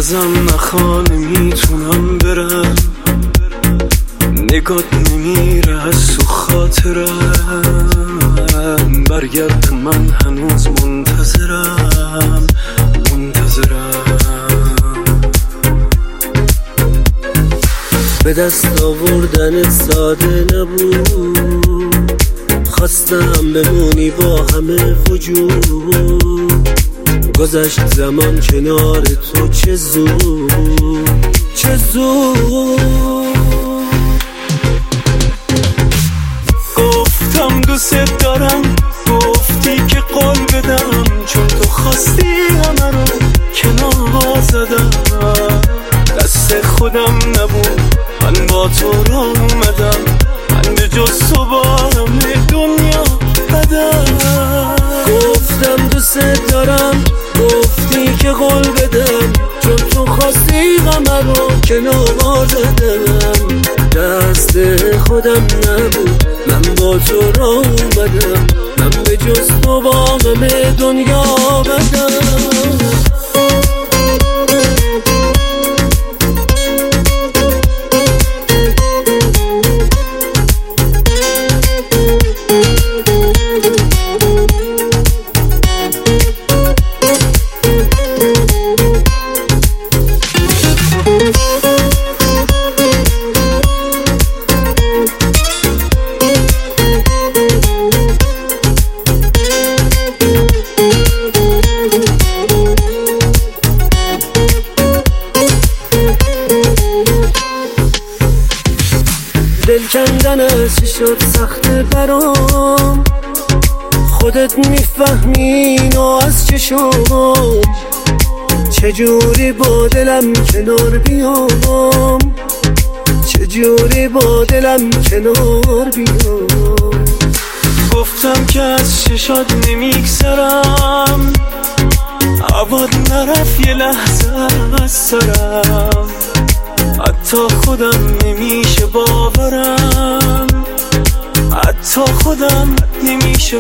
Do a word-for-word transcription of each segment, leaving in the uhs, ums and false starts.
ازم نخواه نمیتونم برم، نگات نمیره از تو خاطرم. برگرد من هنوز منتظرم منتظرم. به دست آوردن ساده نبود، خواستم بمونی با همه وجود. گذشت زمان کنار تو چه زود چه زود. گفتم دوست دارم، گفتی که قول بدم، چون تو خواستی همه رو کنار زدم. دست خودم نبود، من با تو را اومدم، من به جز تو با همه دنیا بدم. گفتم دوست دارم، گفتی که قول بدم، چون تو خواستی غمه رو کنار زدم. دست خودم نبود، من با تو را اومدم، من به جز تو با همه دنیا بدم. دل کندنش شد سخت برام، خودت میفهمی اینو از چه شد. چجوری با دلم کنار بیام، چجوری با دلم کنار بیام. گفتم که از چشات نمیگذرم، عباد نرفت یه لحظه از سرم. حتی خودم نمیشه باورم، حتی خودم نمیشه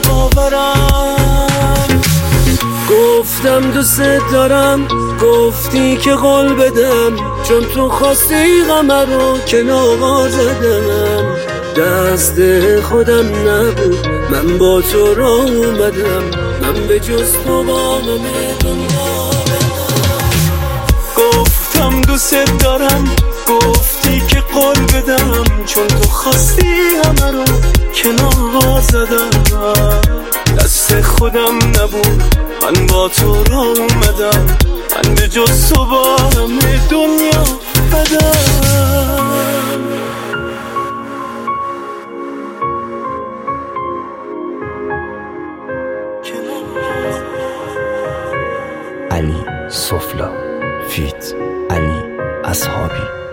باورم. گفتم دوست دارم، گفتی که قول بدم، چون تو خواستی غمه رو کنار زدم. دست خودم نبود، من با تو را اومدم، من به جز تو با همه دنیا بدم. گفتم دوست دارم، گفتی که قول بدم، چون تو خواستی همه رو کنار زدم. دست خودم نبود، من با تو را اومدم، من به جز تو با همه دنیا بدم. علی سفلا فیت علی اصحابی.